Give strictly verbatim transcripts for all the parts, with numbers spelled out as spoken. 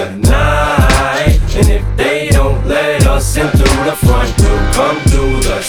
tonight. And if they don't let us in through the front, we'll come through the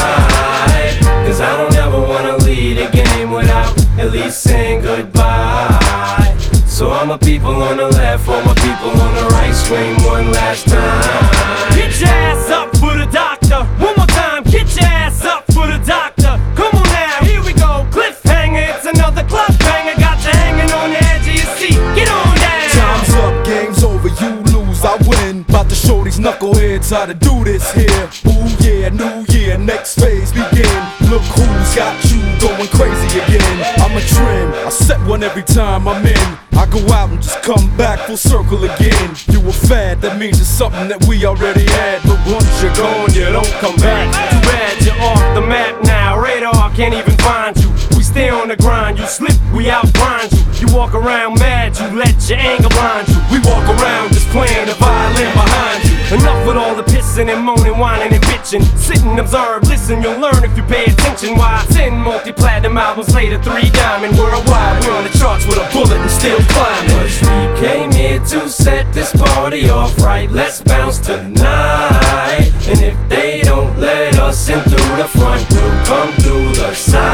side. Cause I don't ever wanna lead a game without at least saying goodbye. So all my people on the left, all my people on the right, scream one last time. Get your ass up for the doctor. One more time, get your ass up for the doctor. Come on now, here we go. Cliffhanger, it's another club banger. Got you hanging on the edge of your seat. Get on down. Time's up, game's over, you lose, I win. About to show these knuckleheads how to do this here. Ooh yeah, new year, next phase begin. Look who's got you going crazy again. I'm a trend, I set one every time I'm in. I go out and just come back full circle again. You a fad, that means it's something that we already had. But once you're gone, you don't come back. Too bad you're off the map now. Radar can't even find you. We stay on the grind, you slip, we outgrind you. You walk around mad, you let your anger blind you. We walk around just playing the violin behind you. Enough with all the pissing and moaning, whining and bitching. Sit and observe, listen, you'll learn if you pay attention. Why ten multi-platinum albums later, three diamond worldwide. We're on the charts with a bullet and still climbing. Cause we came here to set this party off right. Let's bounce tonight. And if they don't let us in through the front, we'll come through the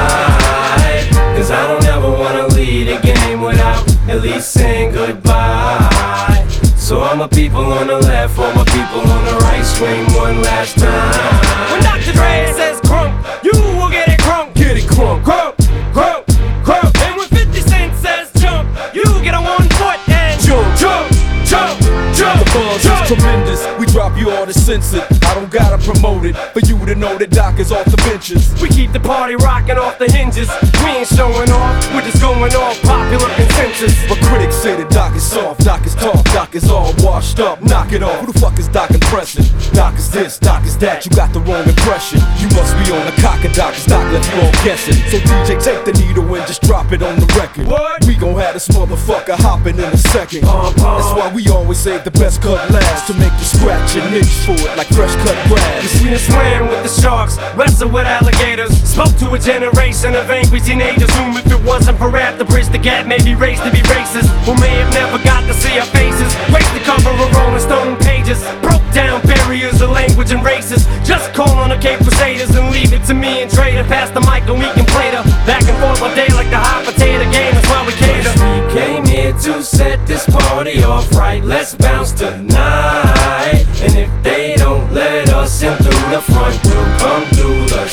side. Cause I don't ever wanna lead a game without at least saying goodbye. So all my people on the left, all my people on the right, scream one last time. When Doctor Dre says crunk, you will get it crunk. Get it crunk, Crunk, crunk, crunk. And when fifty Cent says jump, you get a one foot and jump, jump, jump, jump, the buzz jump. is tremendous, we drop you all to censored. I don't gotta promote it, for you to know that Doc is off the benches. We keep the party rocking off the hinges. We ain't showing off, we're just going off popular consensus. But critics say that Doc is soft, Doc is tough, Doc is all washed up. Knock it off, who the fuck is Doc impressing? Doc is this, Doc is that, you got the wrong impression. You must be on the cock of Doc, cause Doc left you all guessing. So D J, take the needle and just drop it on the record. What? We gon' have this motherfucker hopping in a second. Uh, uh. That's why we always save the best cut last, to make you scratch your niche for it like fresh cut grass. We done swam with the sharks, wrestled with alligators. Spoke to a generation of angry teenagers whom if it wasn't for rap to bridge the gap, maybe raised to be racist, who may have never got to see our faces. Raised the cover of Rolling Stone pages, broke down barriers of language and races. Just call on the Cape Crusaders and leave it to me and Trey to pass the mic and we can play the back and forth all day like the hot potato game. That's why we cater. We came here to set this party off right. Let's bounce tonight. And if they don't let us in through the front, we'll come through the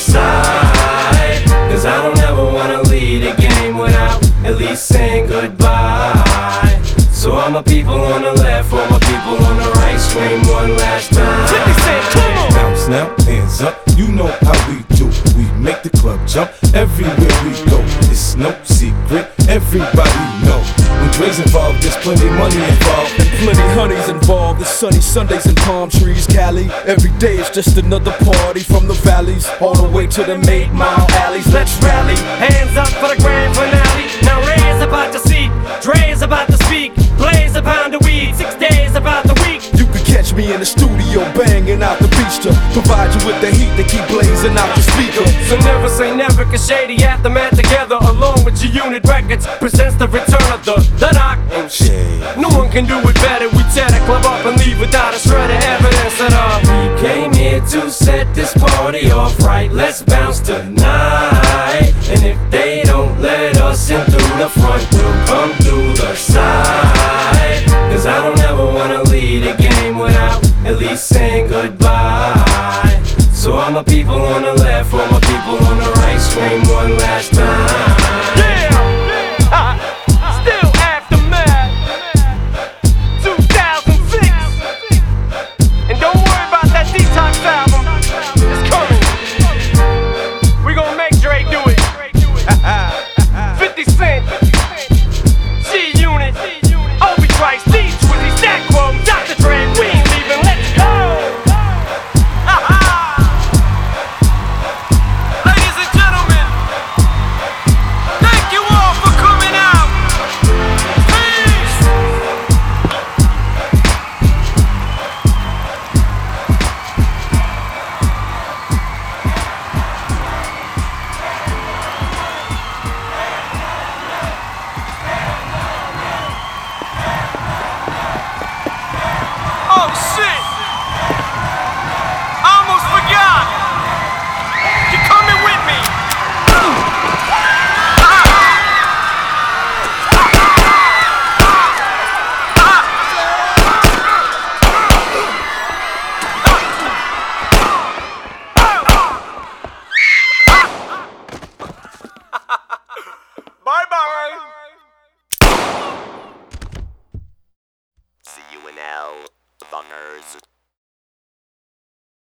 side. Cause I don't ever wanna lead a game without at least saying goodbye. So all my people on the left, all my people on the right, scream one last time. fifty Cent, come on! Bounce now, hands up, you know how we do. We make the club jump everywhere we go. It's no secret, everybody know. When Dre's involved, there's plenty money involved. And plenty honeys involved, the sunny Sundays and palm trees, Cali. Every day is just another party from the valleys all the way to the eight mile alleys. Let's rally. Hands up for the grand finale. Now Ray is about to see, Dre is about to speak. Blaze a pound of weed, six days about the week. You could catch me in the studio banging out the beach to provide you with the heat to keep blazing out the speaker. So never say never, cause Shady Aftermath together along with your unit records presents the return of the, the Doc and shit. No one can do it better. We tear the club up and leave without a shred of evidence that uh We came here to set this party off right. Let's bounce tonight. And if they don't let us in through the front,